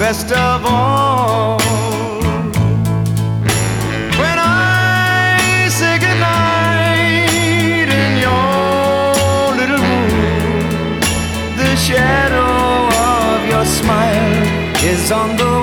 best of all. When I say goodnight in your little room, the shadow of your smile is on the